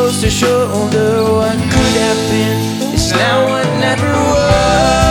close to shoulder. What could have been is now what never was.